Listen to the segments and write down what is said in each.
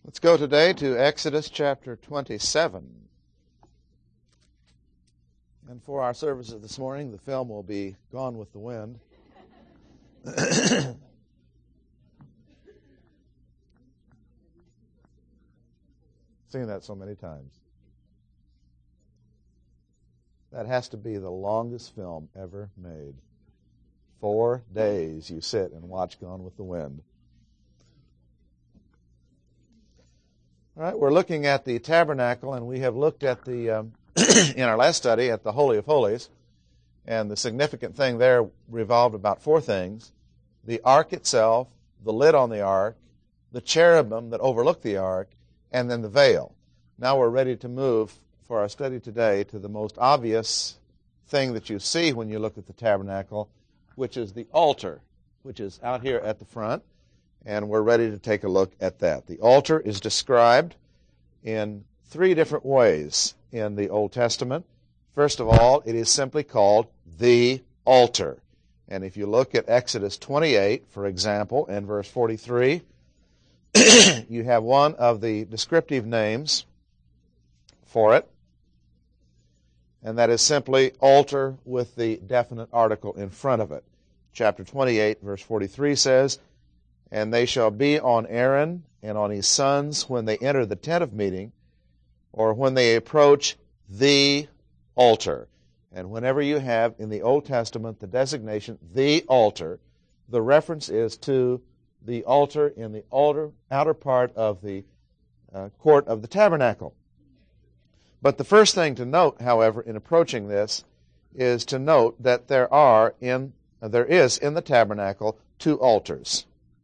Let's go today to Exodus chapter 27. And for our services this morning, the film will be Gone with the Wind. Seen that so many times. That has to be the longest film ever made. 4 days you sit and watch Gone with the Wind. All right, we're looking at the tabernacle, and we have looked at the, in our last study, at the Holy of Holies. And the significant thing there revolved about 4 things: the ark itself, the lid on the ark, the cherubim that overlook the ark, and then the veil. Now we're ready to move for our study today to the most obvious thing that you see when you look at the tabernacle, which is the altar, which is out here at the front. And we're ready to take a look at that. The altar is described in 3 different ways in the Old Testament. First of all, it is simply called the altar. And if you look at Exodus 28, for example, and verse 43, you have one of the descriptive names for it, and that is simply altar with the definite article in front of it. Chapter 28, verse 43 says, "And they shall be on Aaron and on his sons when they enter the tent of meeting, or when they approach the altar." And whenever you have in the Old Testament the designation the altar, the reference is to the altar in the outer part of the court of the tabernacle. But the first thing to note, however, in approaching this, is to note that there is in the tabernacle 2 altars.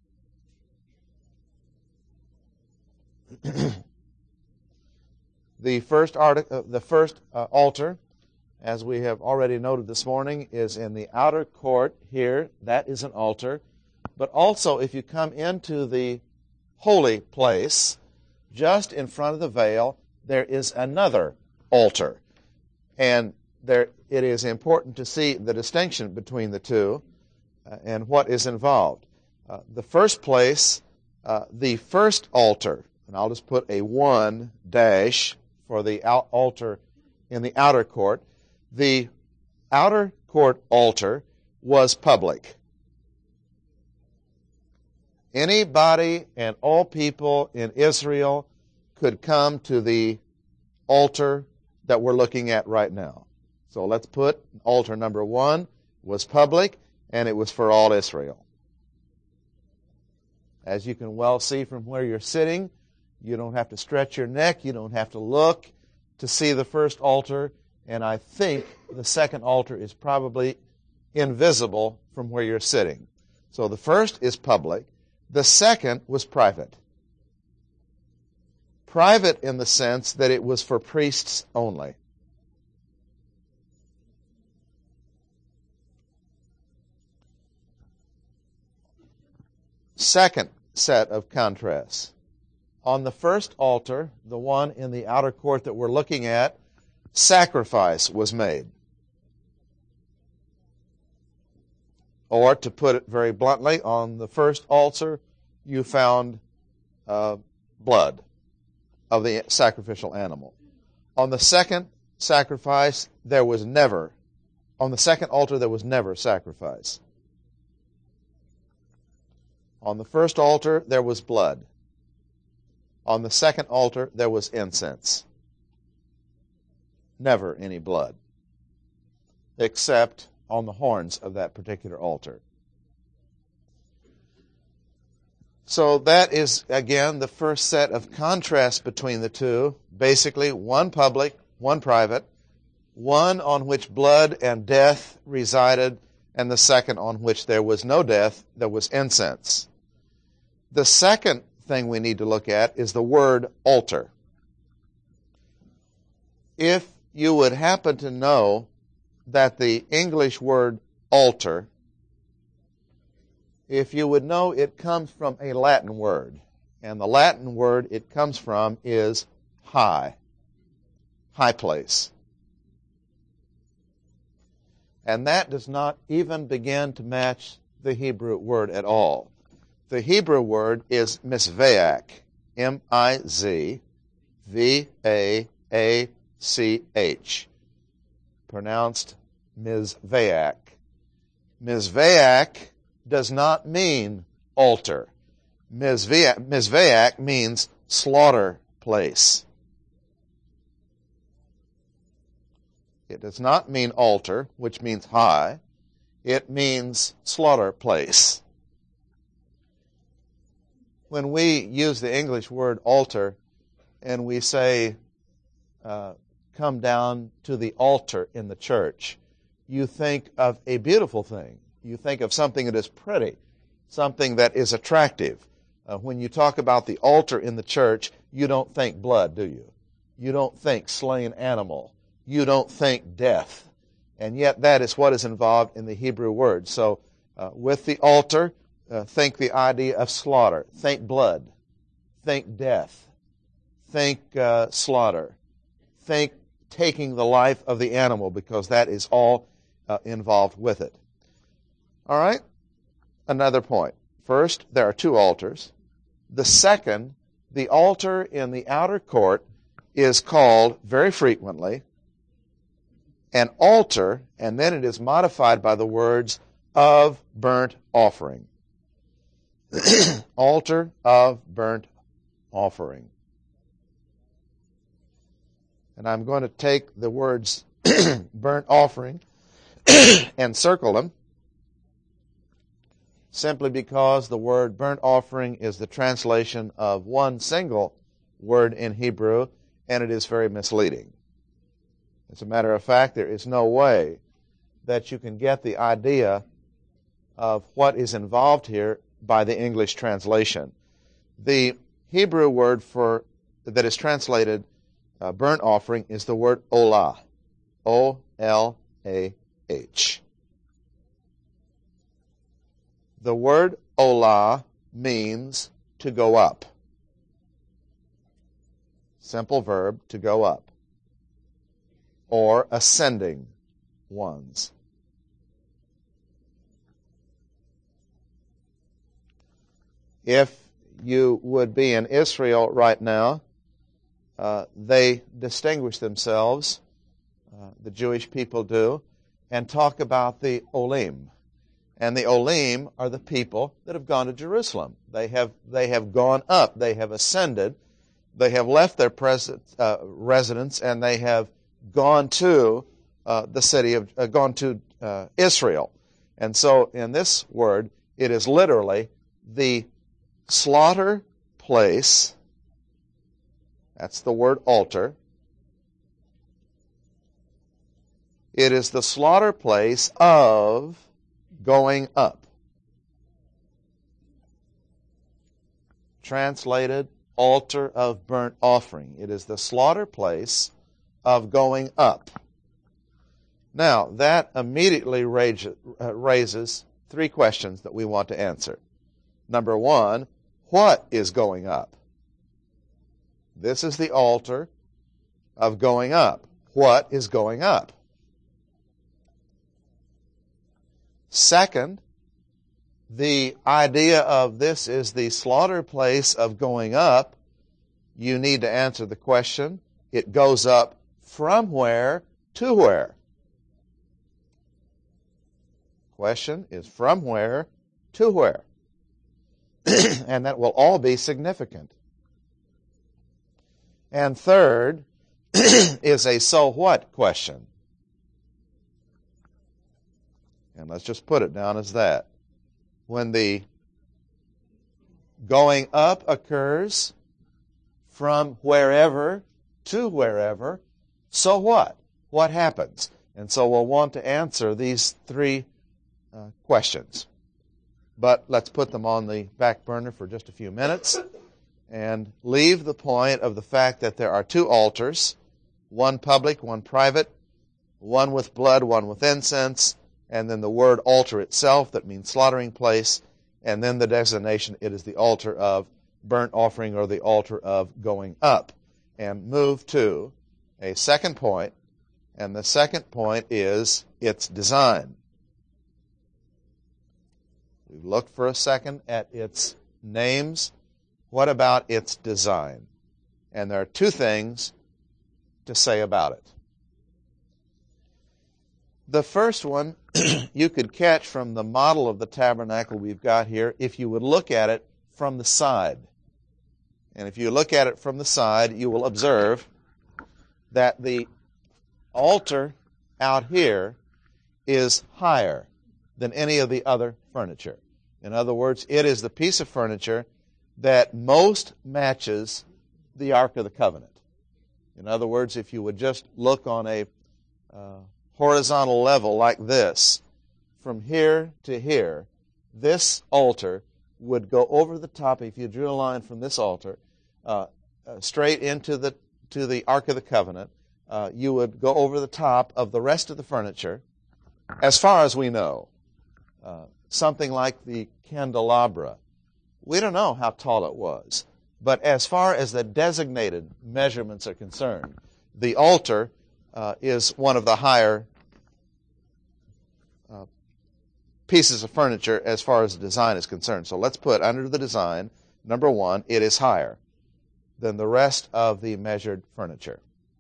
The first altar, as we have already noted this morning, is in the outer court here. That is an altar. But also, if you come into the holy place, just in front of the veil, there is another altar. And it is important to see the distinction between the 2 and what is involved. The first place, the first altar, and I'll just put a 1 dash for the altar in the outer court. The outer court altar was public. Anybody and all people in Israel could come to the altar that we're looking at right now. So let's put altar number 1 was public, and it was for all Israel. As you can well see from where you're sitting, you don't have to stretch your neck. You don't have to look to see the first altar. And I think the second altar is probably invisible from where you're sitting. So the first is public. The second was private. Private in the sense that it was for priests only. Second set of contrasts. On the first altar, the one in the outer court that we're looking at, sacrifice was made. Or, to put it very bluntly, on the first altar, you found blood of the sacrificial animal. On the second sacrifice, on the second altar, there was never sacrifice. On the first altar, there was blood. On the second altar, there was incense. Never any blood, except on the horns of that particular altar. So that is, again, the first set of contrast between the 2. Basically, 1 public, 1 private, 1 on which blood and death resided, and the second on which there was no death, there was incense. The second thing we need to look at is the word altar. If you would happen to know that the English word altar, if you would know it comes from a Latin word, and the Latin word it comes from is high place. And that does not even begin to match the Hebrew word at all. The Hebrew word is misveach, M-I-Z-V-A-A-C-H, pronounced Mizveach. Mizveach does not mean altar. Mizveach means slaughter place. It does not mean altar, which means high. It means slaughter place. When we use the English word altar and we say, come down to the altar in the church, you think of a beautiful thing. You think of something that is pretty, something that is attractive. When you talk about the altar in the church, you don't think blood, do you? You don't think slain animal. You don't think death. And yet that is what is involved in the Hebrew word. So with the altar, think the idea of slaughter. Think blood. Think death. Think slaughter. Think taking the life of the animal, because that is all involved with it. All right? Another point. First, there are two altars. The second, the altar in the outer court is called very frequently an altar, and then it is modified by the words of burnt offering. Altar of burnt offering. And I'm going to take the words burnt offering and circle them, simply because the word burnt offering is the translation of one single word in Hebrew, and it is very misleading. As a matter of fact, there is no way that you can get the idea of what is involved here by the English translation. The Hebrew word that is translated burnt offering is the word olah, O-L-A-H. The word olah means to go up. Simple verb, to go up. Or ascending ones. If you would be in Israel right now, they distinguish themselves, the Jewish people do, and talk about the Olim. And the Olim are the people that have gone to Jerusalem. They have gone up. They have ascended. They have left their residence, and they have gone to gone to Israel. And so in this word, it is literally the slaughter place. That's the word altar. It is the slaughter place of going up. Translated, altar of burnt offering. It is the slaughter place of going up. Now, that immediately raises three questions that we want to answer. Number one, what is going up? This is the altar of going up. What is going up? Second, the idea of this is the slaughter place of going up. You need to answer the question, it goes up from where to where? Question is from where to where? And that will all be significant. And third is a so what question. And let's just put it down as that. When the going up occurs from wherever to wherever, so what? What happens? And so we'll want to answer these three questions. But let's put them on the back burner for just a few minutes and leave the point of the fact that there are two altars, one public, one private, one with blood, one with incense, and then the word altar itself, that means slaughtering place, and then the designation, it is the altar of burnt offering or the altar of going up. And move to a second point, and the second point is its design. We've looked for a second at its names, What about its design? And there are two things to say about it. The first one you could catch from the model of the tabernacle we've got here if you would look at it from the side. And if you look at it from the side, you will observe that the altar out here is higher than any of the other furniture. In other words, it is the piece of furniture that most matches the Ark of the Covenant. In other words, if you would just look on a horizontal level like this, from here to here, this altar would go over the top. If you drew a line from this altar straight into the Ark of the Covenant, you would go over the top of the rest of the furniture, as far as we know. Something like the candelabra. We don't know how tall it was, but as far as the designated measurements are concerned, the altar is one of the higher pieces of furniture as far as the design is concerned. So let's put under the design, number one, it is higher than the rest of the measured furniture.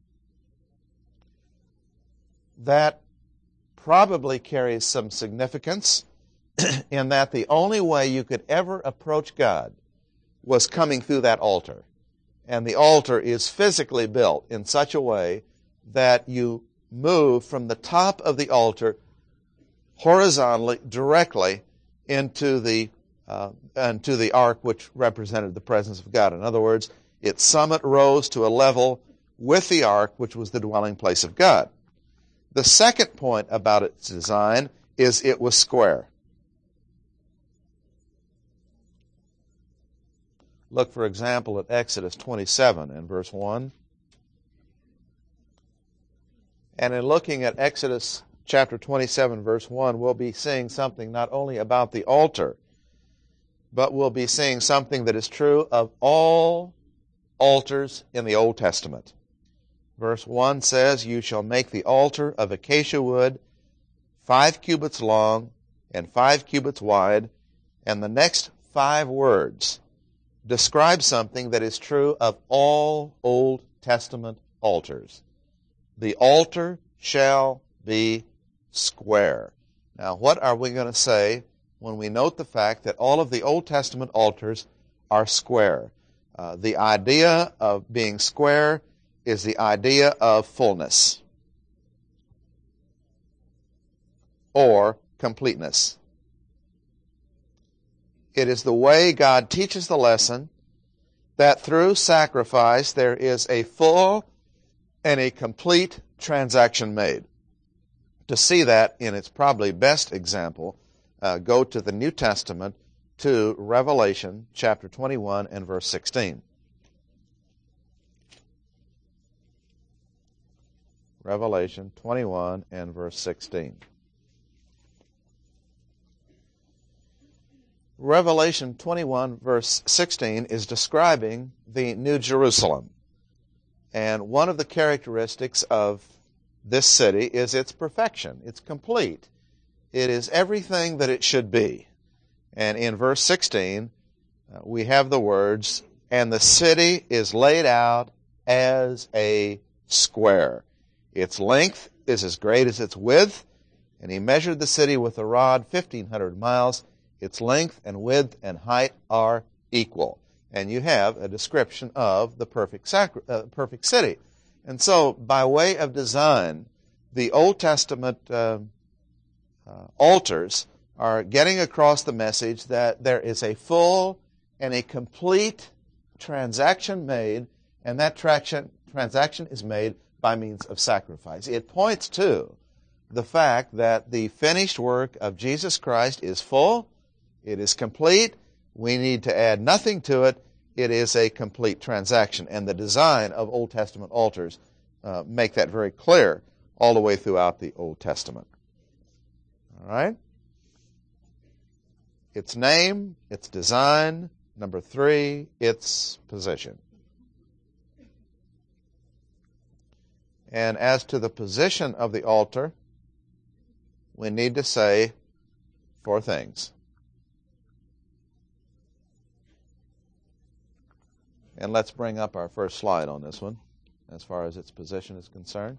That probably carries some significance in that the only way you could ever approach God was coming through that altar. And the altar is physically built in such a way that you move from the top of the altar horizontally, directly into the ark, which represented the presence of God. In other words, its summit rose to a level with the ark, which was the dwelling place of God. The second point about its design is it was square. Look, for example, at Exodus 27 and verse 1. And in looking at Exodus chapter 27, verse 1, we'll be seeing something not only about the altar, but we'll be seeing something that is true of all altars in the Old Testament. Verse 1 says, "You shall make the altar of acacia wood, 5 cubits long and 5 cubits wide." And the next 5 words describe something that is true of all Old Testament altars. The altar shall be square. Now, what are we going to say when we note the fact that all of the Old Testament altars are square? The idea of being square is the idea of fullness or completeness. It is the way God teaches the lesson that through sacrifice there is a full and a complete transaction made. To see that in its probably best example, go to the New Testament to Revelation chapter 21 and verse 16. Revelation 21 and verse 16. Revelation 21 verse 16 is describing the New Jerusalem. And one of the characteristics of this city is its perfection. It's complete. It is everything that it should be. And in verse 16, we have the words, "And the city is laid out as a square. Its length is as great as its width. And he measured the city with a rod, 1,500 miles. Its length and width and height are equal." And you have a description of the perfect city. And so, by way of design, the Old Testament altars are getting across the message that there is a full and a complete transaction made, and that transaction is made by means of sacrifice. It points to the fact that the finished work of Jesus Christ is full, it is complete, we need to add nothing to it, it is a complete transaction. And the design of Old Testament altars make that very clear all the way throughout the Old Testament. All right? Its name, its design. Number 3, its position. And as to the position of the altar, we need to say 4 things. And let's bring up our first slide on this one as far as its position is concerned.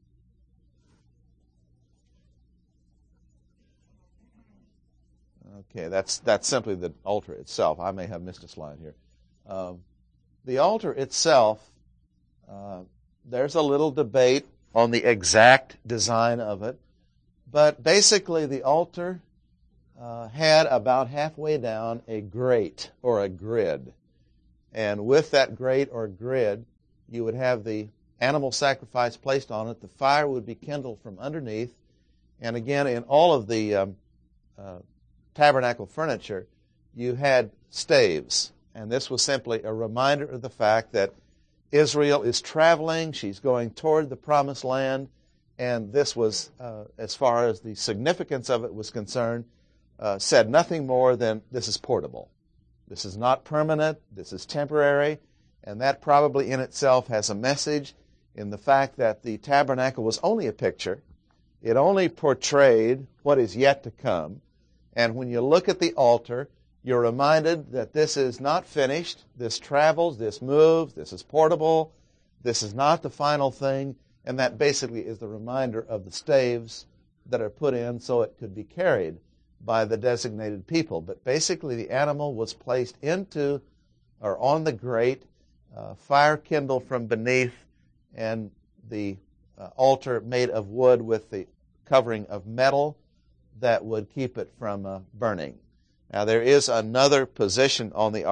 Okay, that's simply the altar itself. I may have missed a slide here. The altar itself, there's a little debate on the exact design of it, but basically the altar had about halfway down a grate or a grid. And with that grate or grid, you would have the animal sacrifice placed on it. The fire would be kindled from underneath. And again, in all of the tabernacle furniture, you had staves. And this was simply a reminder of the fact that Israel is traveling. She's going toward the promised land. And this was, as far as the significance of it was concerned, said nothing more than this is portable. This is not permanent. This is temporary. And that probably in itself has a message in the fact that the tabernacle was only a picture. It only portrayed what is yet to come. And when you look at the altar, you're reminded that this is not finished. This travels, this moves, this is portable. This is not the final thing. And that basically is the reminder of the staves that are put in so it could be carried by the designated people. But basically the animal was placed into or on the grate, fire kindled from beneath, and the altar made of wood with the covering of metal that would keep it from burning. Now there is another position on the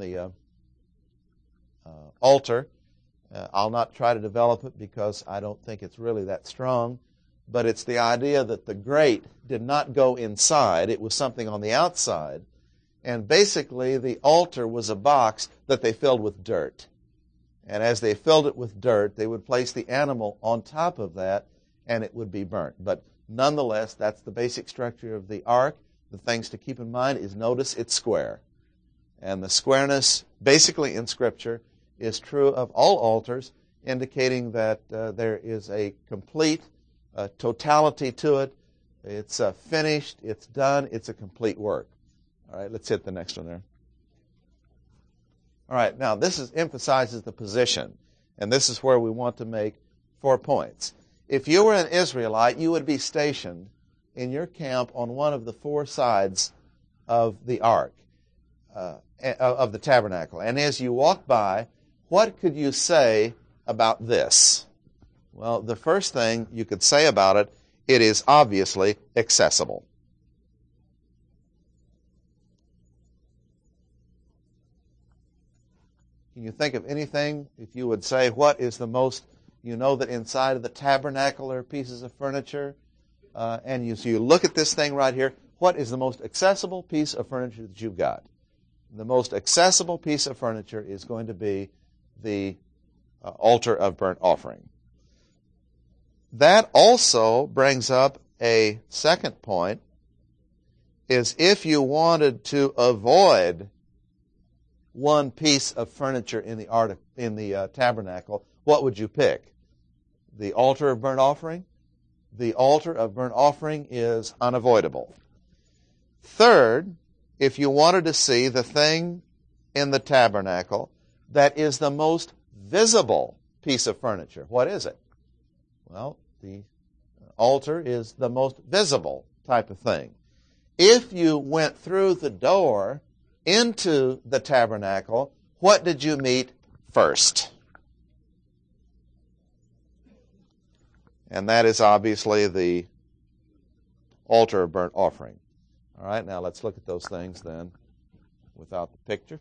altar. I'll not try to develop it because I don't think it's really that strong. But it's the idea that the grate did not go inside. It was something on the outside. And basically, the altar was a box that they filled with dirt. And as they filled it with dirt, they would place the animal on top of that, and it would be burnt. But nonetheless, that's the basic structure of the ark. The things to keep in mind is, notice it's square. And the squareness, basically in Scripture, is true of all altars, indicating that there is a complete totality to it. It's finished, it's done, it's a complete work. All right, let's hit the next one there. All right, now this emphasizes the position, and this is where we want to make 4 points. If you were an Israelite, you would be stationed in your camp on one of the 4 sides of the ark, of the tabernacle. And as you walk by, what could you say about this? Well, the first thing you could say about it, it is obviously accessible. Can you think of anything, if you would say, what is the most, you know that inside of the tabernacle are pieces of furniture, and you look at this thing right here, what is the most accessible piece of furniture that you've got? The most accessible piece of furniture is going to be the altar of burnt offering. That also brings up a second point, is if you wanted to avoid one piece of furniture in the tabernacle, what would you pick? The altar of burnt offering? The altar of burnt offering is unavoidable. Third, if you wanted to see the thing in the tabernacle that is the most visible piece of furniture, what is it? Well, the altar is the most visible type of thing. If you went through the door into the tabernacle, what did you meet first? And that is obviously the altar of burnt offering. All right, now let's look at those things then without the picture.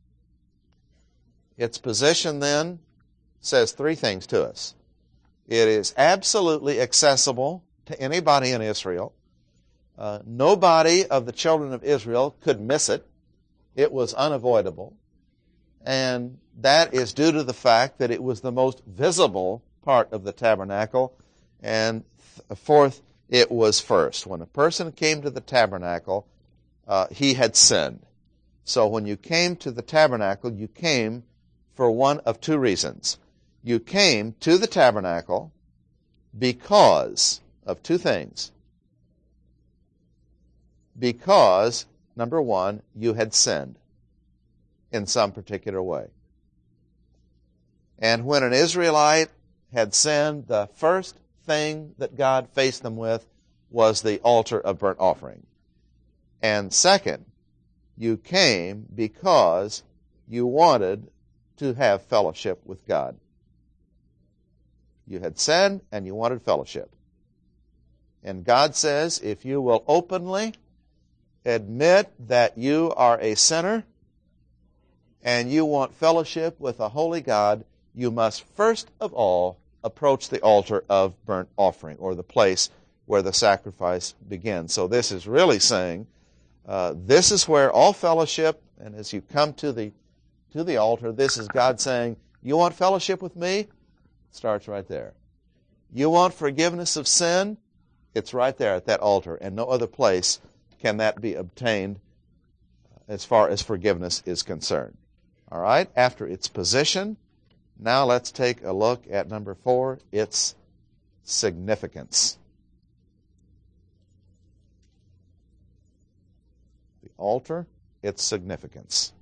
Its position then says 3 things to us. It is absolutely accessible to anybody in Israel. Nobody of the children of Israel could miss it. It was unavoidable. And that is due to the fact that it was the most visible part of the tabernacle. And fourth, it was first. When a person came to the tabernacle, he had sinned. So when you came to the tabernacle, you came for one of 2 reasons. You came to the tabernacle because of 2 things. Because, number 1, you had sinned in some particular way. And when an Israelite had sinned, the first thing that God faced them with was the altar of burnt offering. And second, you came because you wanted to have fellowship with God. You had sinned and you wanted fellowship. And God says, if you will openly admit that you are a sinner and you want fellowship with a holy God, you must first of all approach the altar of burnt offering, or the place where the sacrifice begins. So this is really saying, this is where all fellowship, and as you come to the altar, this is God saying, you want fellowship with me? It starts right there. You want forgiveness of sin? It's right there at that altar, and no other place can that be obtained as far as forgiveness is concerned. All right, after its position, now let's take a look at number 4, its significance. The altar, its significance.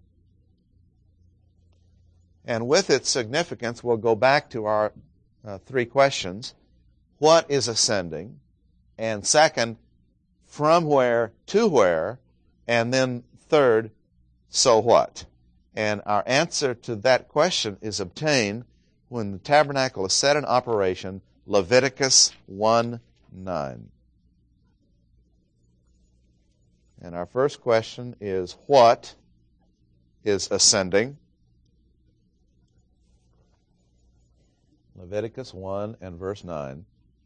And with its significance, we'll go back to our 3 questions. What is ascending? And second, from where to where? And then third, so what? And our answer to that question is obtained when the tabernacle is set in operation, Leviticus 1:9. And our first question is, what is ascending? Leviticus 1 and verse 9.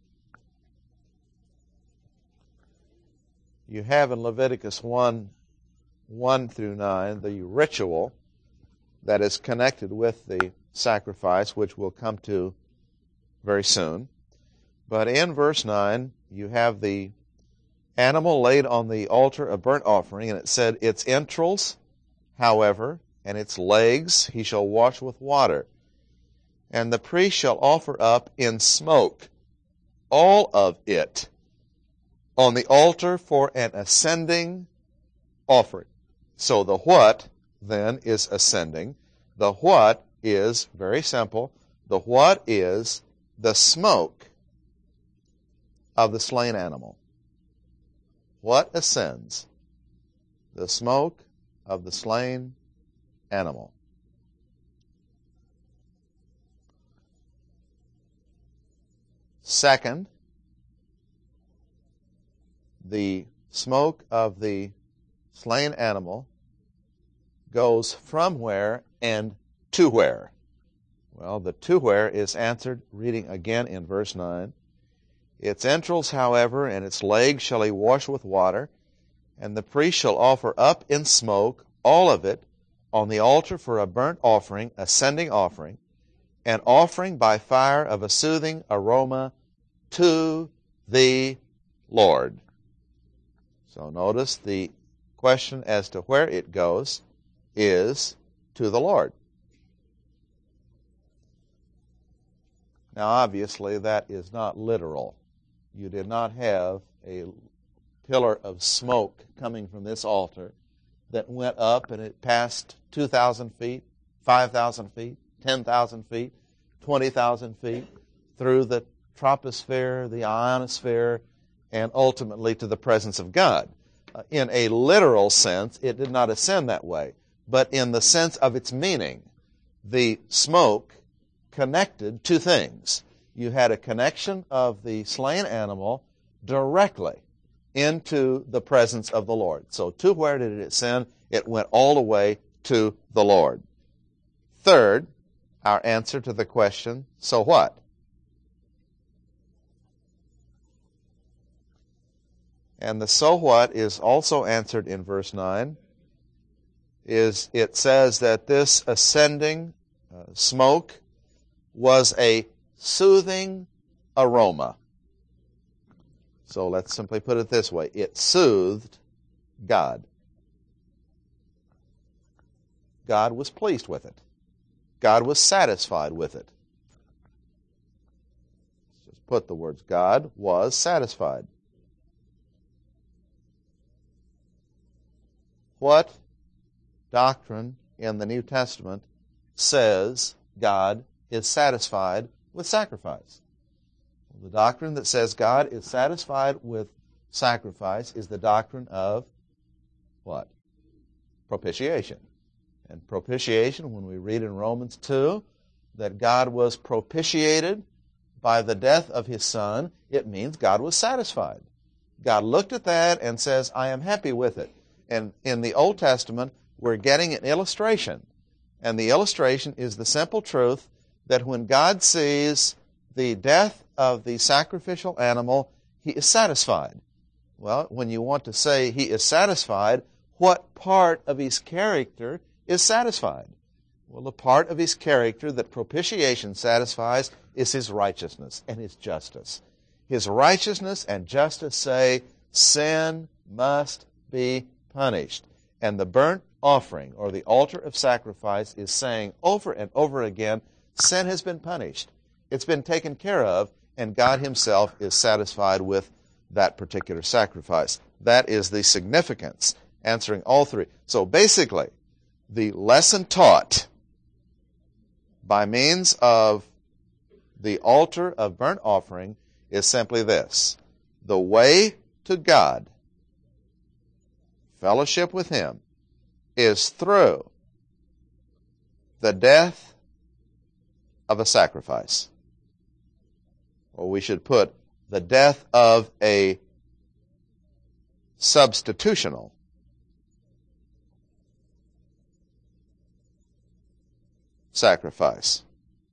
You have in Leviticus 1 through 9, the ritual that is connected with the sacrifice, which we'll come to very soon. But in verse 9, you have the animal laid on the altar of burnt offering, and it said, its entrails, however, and its legs he shall wash with water. And the priest shall offer up in smoke all of it on the altar for an ascending offering. So the what, then, is ascending. The what is very simple. The what is the smoke of the slain animal. What ascends? The smoke of the slain animal. Second, the smoke of the slain animal goes from where and to where? Well, the to where is answered reading again in verse 9. Its entrails, however, and its legs shall he wash with water, and the priest shall offer up in smoke all of it on the altar for a burnt offering, ascending offering, an offering by fire of a soothing aroma to the Lord. So notice the question as to where it goes is to the Lord. Now obviously that is not literal. You did not have a pillar of smoke coming from this altar that went up and it passed 2,000 feet, 5,000 feet, 10,000 feet, 20,000 feet through the troposphere, the ionosphere, and ultimately to the presence of God. In a literal sense, it did not ascend that way. But in the sense of its meaning, the smoke connected two things. You had a connection of the slain animal directly into the presence of the Lord. So to where did it ascend? It went all the way to the Lord. Third, our answer to the question, so what? And the so what is also answered in verse 9. It says that this ascending smoke was a soothing aroma. So let's simply put it this way. It soothed God. God was pleased with it. God was satisfied with it. Let's just put the words, God was satisfied. What doctrine in the New Testament says God is satisfied with sacrifice. The doctrine that says God is satisfied with sacrifice is the doctrine of what? Propitiation. And propitiation, when we read in Romans 2 that God was propitiated by the death of His Son, it means God was satisfied. God looked at that and says, I am happy with it. And in the Old Testament, we're getting an illustration. And the illustration is the simple truth that when God sees the death of the sacrificial animal, He is satisfied. Well, when you want to say He is satisfied, what part of His character is satisfied? Well, the part of His character that propitiation satisfies is His righteousness and His justice. His righteousness and justice say sin must be punished. And the burnt offering, or the altar of sacrifice, is saying over and over again, sin has been punished. It's been taken care of, and God Himself is satisfied with that particular sacrifice. That is the significance, answering all three. So basically, the lesson taught by means of the altar of burnt offering is simply this: the way to God, fellowship with Him, is through the death of a sacrifice. Or we should put the death of a substitutional sacrifice.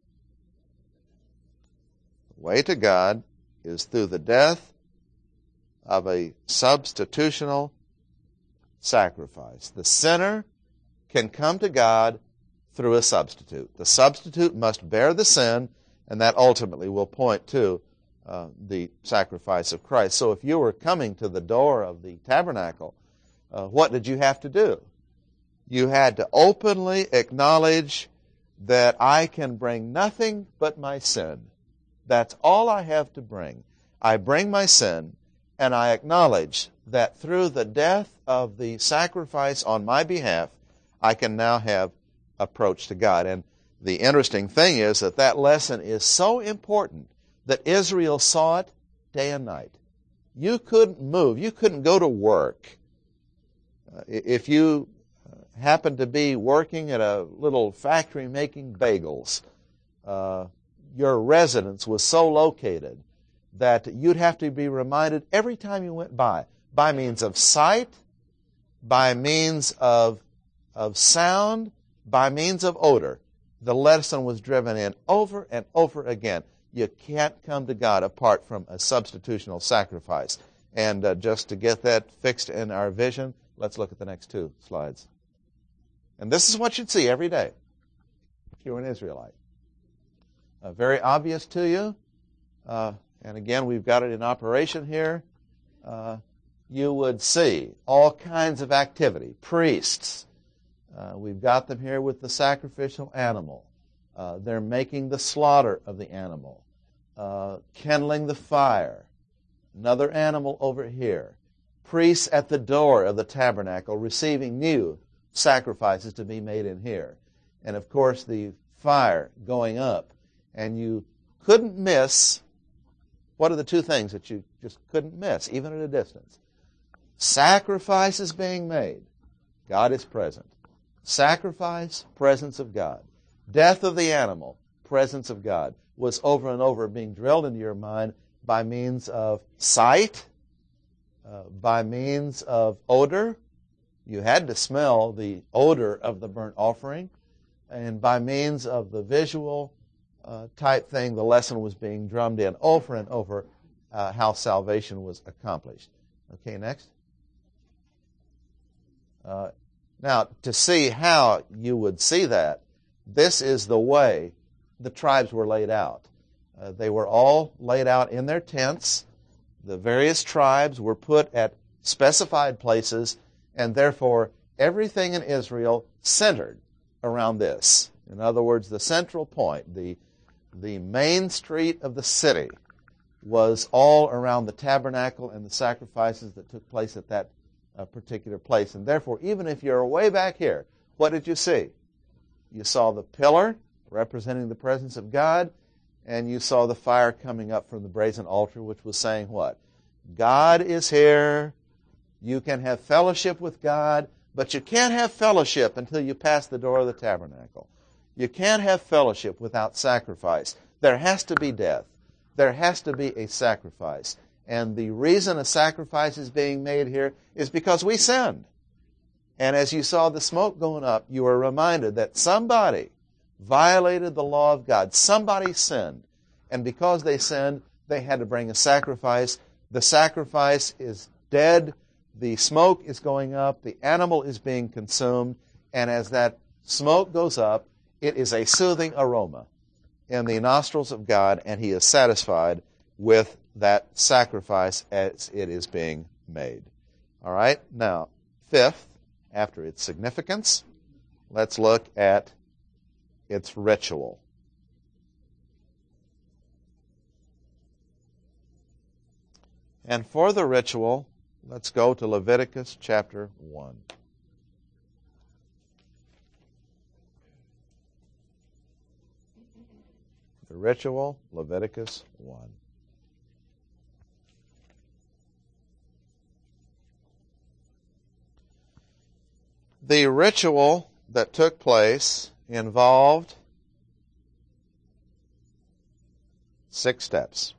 The way to God is through the death of a substitutional sacrifice. The sinner can come to God through a substitute. The substitute must bear the sin, and that ultimately will point to the sacrifice of Christ. So if you were coming to the door of the tabernacle, what did you have to do? You had to openly acknowledge that I can bring nothing but my sin. That's all I have to bring. I bring my sin, and I acknowledge that through the death of the sacrifice on my behalf, I can now have approach to God. And the interesting thing is that that lesson is so important that Israel saw it day and night. You couldn't move. You couldn't go to work. If you happened to be working at a little factory making bagels, your residence was so located that you'd have to be reminded every time you went by means of sight, by means of sound, by means of odor. The lesson was driven in over and over again. You can't come to God apart from a substitutional sacrifice. And just to get that fixed in our vision, let's look at the next two slides. And this is what you'd see every day if you were an Israelite. Very obvious to you. And again, we've got it in operation here. You would see all kinds of activity. Priests. We've got them here with the sacrificial animal. They're making the slaughter of the animal. Kindling the fire. Another animal over here. Priests at the door of the tabernacle receiving new sacrifices to be made in here. And of course the fire going up. And you couldn't miss, what are the two things that you just couldn't miss, even at a distance? Sacrifices being made. God is present. Sacrifice, presence of God. Death of the animal, presence of God, was over and over being drilled into your mind by means of sight, by means of odor. You had to smell the odor of the burnt offering. And by means of the visual type thing, the lesson was being drummed in over and over how salvation was accomplished. Okay, next. Now, to see how you would see that, this is the way the tribes were laid out. They were all laid out in their tents. The various tribes were put at specified places, and therefore everything in Israel centered around this. In other words, the central point, the main street of the city, was all around the tabernacle and the sacrifices that took place at that particular place. And therefore, even if you're way back here, what did you see? You saw the pillar representing the presence of God, and you saw the fire coming up from the brazen altar, which was saying what? God is here. You can have fellowship with God, but you can't have fellowship until you pass the door of the tabernacle. You can't have fellowship without sacrifice. There has to be death. There has to be a sacrifice. And the reason a sacrifice is being made here is because we sinned. And as you saw the smoke going up, you were reminded that somebody violated the law of God. Somebody sinned. And because they sinned, they had to bring a sacrifice. The sacrifice is dead. The smoke is going up. The animal is being consumed. And as that smoke goes up, it is a soothing aroma in the nostrils of God, and He is satisfied with that sacrifice as it is being made. All right? Now, fifth, after its significance, let's look at its ritual. And for the ritual, let's go to Leviticus chapter 1. The ritual, Leviticus 1. The ritual that took place involved 6 steps.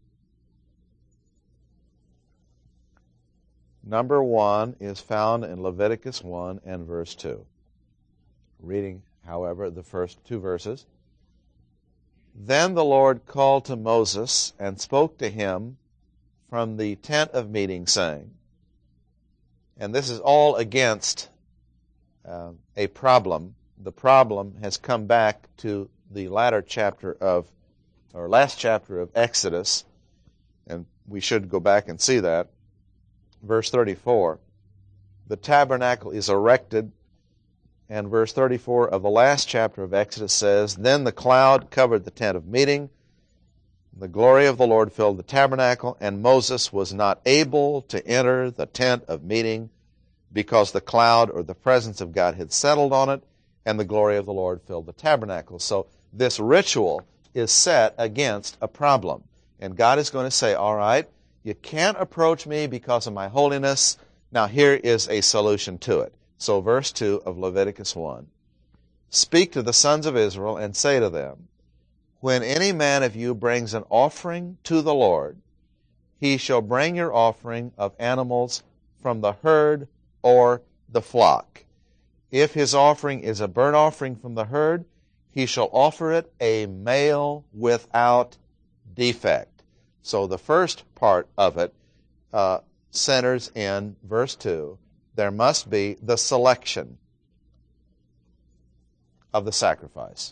Number 1 is found in Leviticus 1 and verse 2. Reading, however, the first 2 verses. Then the Lord called to Moses and spoke to him from the tent of meeting, saying, and this is all against a problem. The problem has come back to the last chapter of Exodus, and we should go back and see that. Verse 34, the tabernacle is erected, and verse 34 of the last chapter of Exodus says, then the cloud covered the tent of meeting, the glory of the Lord filled the tabernacle, and Moses was not able to enter the tent of meeting because the cloud or the presence of God had settled on it, and the glory of the Lord filled the tabernacle. So this ritual is set against a problem. And God is going to say, all right, you can't approach me because of my holiness. Now here is a solution to it. So verse 2 of Leviticus 1. Speak to the sons of Israel and say to them, when any man of you brings an offering to the Lord, he shall bring your offering of animals from the herd or the flock. If his offering is a burnt offering from the herd, he shall offer it a male without defect. So the first part of it centers in verse 2. There must be the selection of the sacrifice.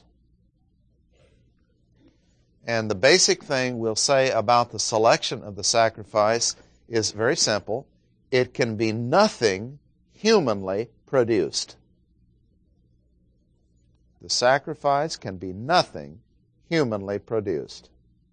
And the basic thing we'll say about the selection of the sacrifice is very simple. It can be nothing humanly produced. The sacrifice can be nothing humanly produced.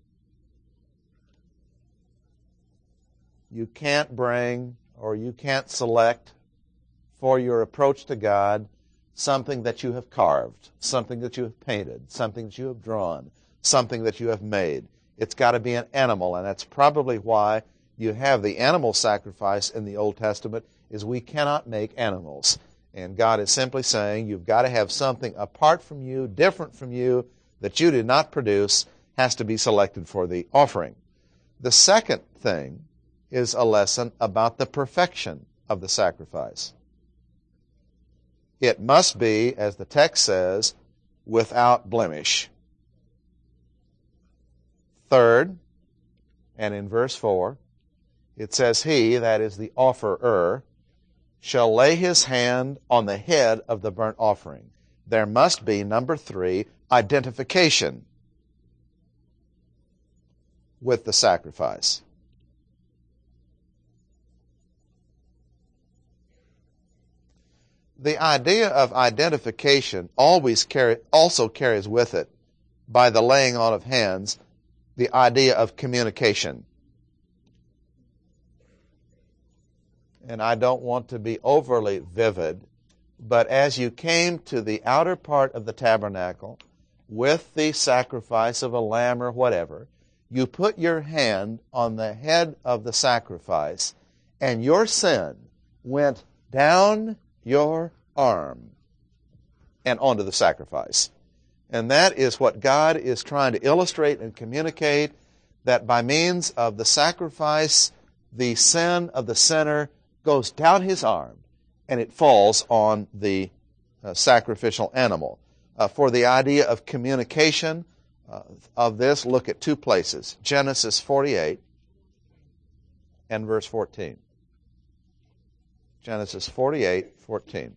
You can't bring or you can't select for your approach to God something that you have carved, something that you have painted, something that you have drawn, something that you have made. It's got to be an animal, and that's probably why you have the animal sacrifice in the Old Testament, is we cannot make animals. And God is simply saying you've got to have something apart from you, different from you, that you did not produce, has to be selected for the offering. The second thing is a lesson about the perfection of the sacrifice. It must be, as the text says, without blemish. Third, and in verse 4, it says, he, that is the offerer, shall lay his hand on the head of the burnt offering. There must be, number 3, identification with the sacrifice. The idea of identification also carries with it, by the laying on of hands, the idea of communication. And I don't want to be overly vivid, but as you came to the outer part of the tabernacle, with the sacrifice of a lamb or whatever, you put your hand on the head of the sacrifice, and your sin went down your arm and onto the sacrifice. And that is what God is trying to illustrate and communicate, that by means of the sacrifice, the sin of the sinner goes down his arm and it falls on the sacrificial animal. For the idea of communication of this, look at two places. Genesis 48 and verse 14. Genesis 48:14.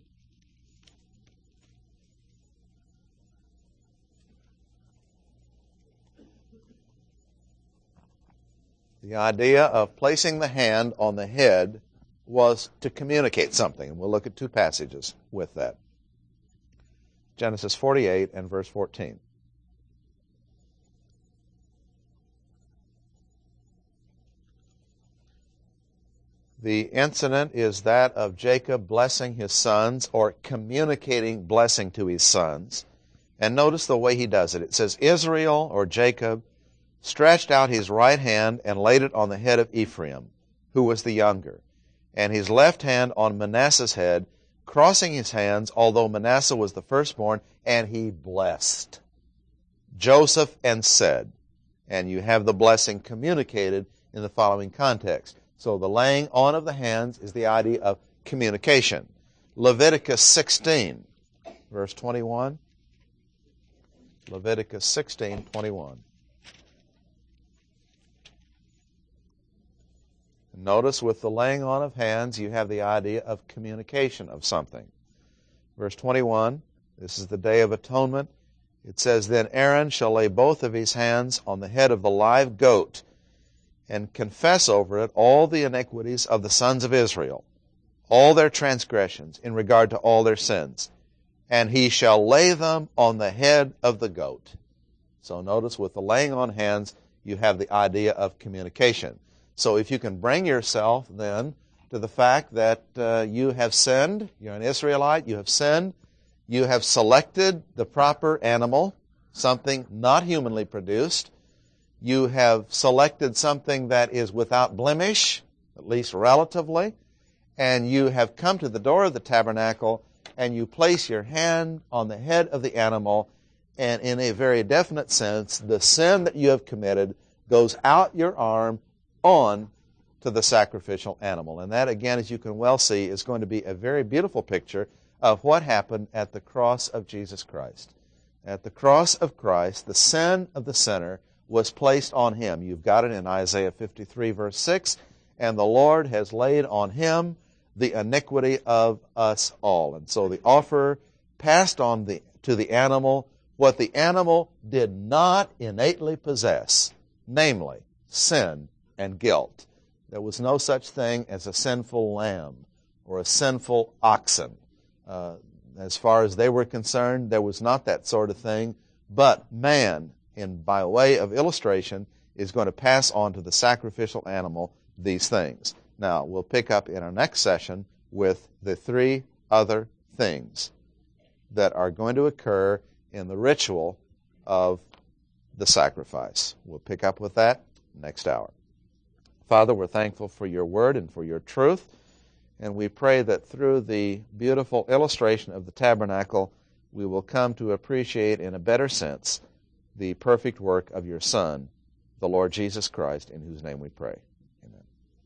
The idea of placing the hand on the head was to communicate something. And we'll look at two passages with that. Genesis 48 and verse 14. The incident is that of Jacob blessing his sons, or communicating blessing to his sons. And notice the way he does it. It says, Israel, or Jacob, stretched out his right hand and laid it on the head of Ephraim, who was the younger, and his left hand on Manasseh's head, crossing his hands, although Manasseh was the firstborn, and he blessed Joseph and said, and you have the blessing communicated in the following context. So the laying on of the hands is the idea of communication. Leviticus 16, verse 21. Leviticus 16:21. Notice with the laying on of hands, you have the idea of communication of something. Verse 21, this is the Day of Atonement. It says, Then Aaron shall lay both of his hands on the head of the live goat and confess over it all the iniquities of the sons of Israel, all their transgressions in regard to all their sins. And he shall lay them on the head of the goat. So notice with the laying on hands, you have the idea of communication. So if you can bring yourself then to the fact that you have sinned, you're an Israelite, you have sinned, you have selected the proper animal, something not humanly produced, you have selected something that is without blemish, at least relatively, and you have come to the door of the tabernacle and you place your hand on the head of the animal, and in a very definite sense, the sin that you have committed goes out your arm on to the sacrificial animal. And that, again, as you can well see, is going to be a very beautiful picture of what happened at the cross of Jesus Christ. At the cross of Christ, the sin of the sinner was placed on him. You've got it in Isaiah 53, verse 6, and the Lord has laid on him the iniquity of us all. And so the offerer passed on to the animal what the animal did not innately possess, namely sin and guilt. There was no such thing as a sinful lamb or a sinful oxen. As far as they were concerned, there was not that sort of thing. But man, by way of illustration, is going to pass on to the sacrificial animal these things. Now, we'll pick up in our next session with the three other things that are going to occur in the ritual of the sacrifice. We'll pick up with that next hour. Father, we're thankful for your word and for your truth, and we pray that through the beautiful illustration of the tabernacle, we will come to appreciate in a better sense the perfect work of your Son, the Lord Jesus Christ, in whose name we pray.